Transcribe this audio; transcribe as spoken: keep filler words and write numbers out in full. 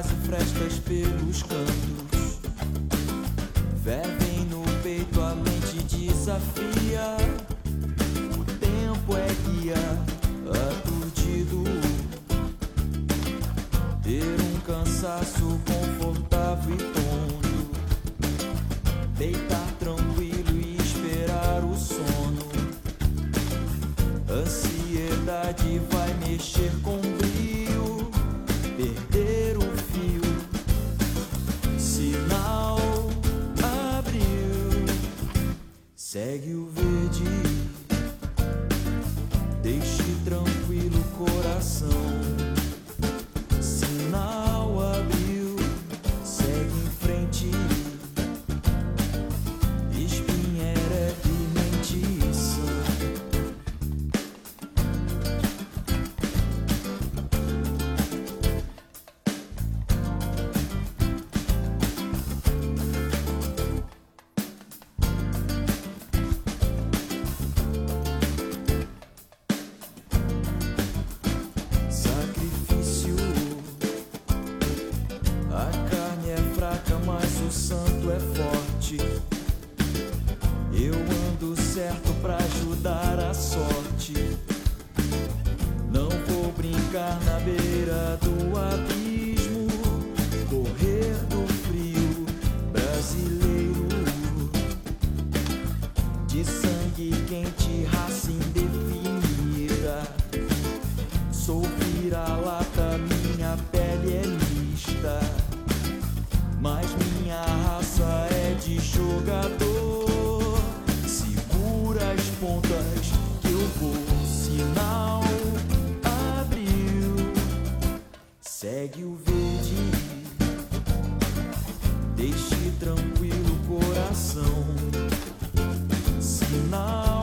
e frestas pelos cantos. Fervem no peito, a mente desafia. O tempo é guia, aturdido. Ter um cansaço confortável e tonto. Deitar tranquilo e esperar o sono. Ansiedade vai mexer com brio. Perder o fio. Sinal abriu. Segue o verde. Deixe tranquilo o coração. Sinal abriu. Segue em frente. Espinha é pimente sã. Mas o santo é forte. Eu ando certo pra ajudar a sorte. Não vou brincar na beira do abismo. Correr do frio brasileiro. De sangue quente, raça indefinida. Sou vira-lata, minha pele é mista. Mas minha raça é de jogador. Segura as pontas que eu vou. Sinal abriu. Segue o verde. Deixe tranquilo o coração. Sinal